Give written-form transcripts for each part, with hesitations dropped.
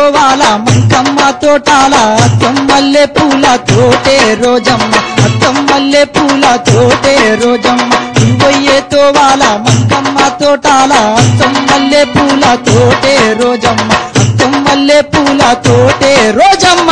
తోవాల మంకమ్మ తోటాల అద్దం మల్లె పూల తోటే రోజమ్మ అద్దం మల్లె పూల తోటే రోజమ్మ నువ్వయ్యే తోవాల మంకమ్మ తోటాల అద్దం మల్లె పూల తోటే రోజమ్మ అద్దం మల్లె పూల తోటే రోజమ్మ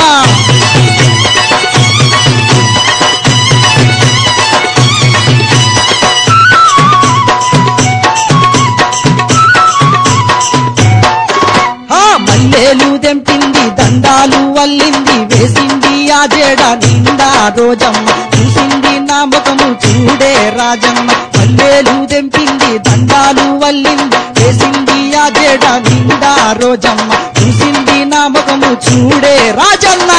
మల్లెలు దెంపింది దండాలు వల్లింది వేసింది ఆ జడ నిండా రోజమ్మ చూసింది నా ముఖము చూడే రాజమ్మ మల్లెలు దెంపింది దండాలు వల్లింది వేసింది ఆ జడ నిండా రోజమ్మ చూసింది నా ముఖము చూడే రాజన్న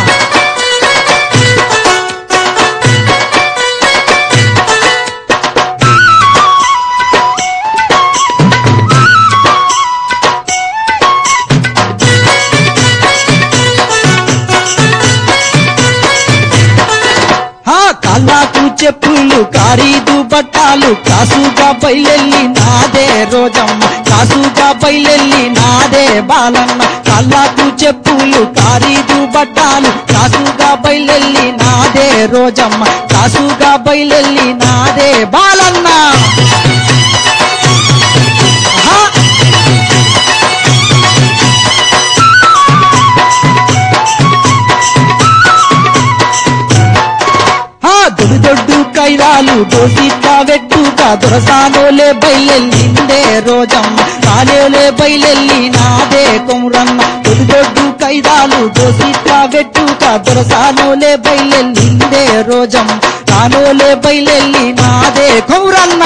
కాళ్ళకు చెప్పులు ఖరీదు బట్టాలు కాసుగా బయలెల్లి నాదే రోజమ్మ కాసుగా బయలెల్లి నాదే బాలన్న కాళ్ళకు చెప్పులు ఖరీదు బట్టాలు కాసుగా బయలెల్లి నాదే రోజమ్మ కాసుగా బయలెల్లి నాదే బాలన్న దొడ్డు కైలాలు దోసిట్లా వెట్టుగా దొరసానోలే బయలెల్లిందే రోజమ్మ కాలేలే బయలెల్లి నాదే కొమురన్న దొడ్డు కైలాలు దోసిట్లా వెట్టుగా దొరసానోలే బయలెల్లిందే రోజమ్మ కానోలే బయలెల్లి నాదే కొమురన్న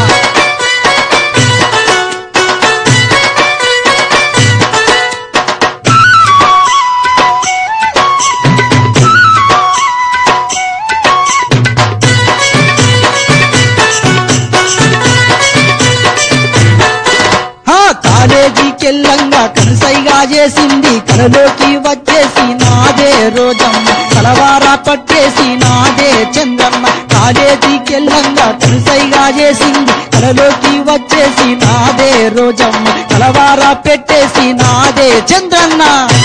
కాలేజీకెళ్ళంగా కనసైగా చేసింది కలలోకి వచ్చేసి నాదే రోజమ్మ కలవారా పట్టేసి నాదే చంద్రమ్మ కాలేజీకెళ్ళంగా కనసైగా చేసింది కలలోకి వచ్చేసి నాదే రోజమ్మ కలవారా పెట్టేసి నాదే చంద్రన్న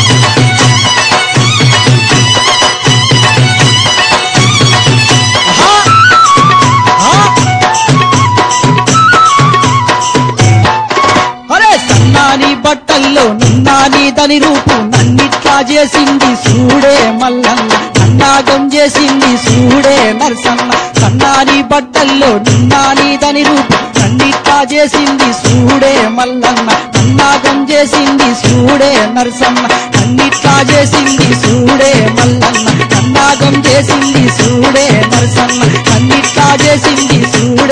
బట్టల్లో నున్నాని దాని రూపు నన్నిట్లా చేసింది సూడే మల్లన్న నన్నాగం చేసింది సూడే నరసన్న సన్నాని బట్టల్లో నున్నాని దాని రూపు నన్నిట్లా చేసింది సూడే మల్లన్న నన్నాగం చేసింది సూడే నరసన్న నన్నిట్లా చేసింది సూడే మల్లన్న నన్నాగం చేసింది సూడే నరసన్న నన్నిట్లా చేసింది సూడే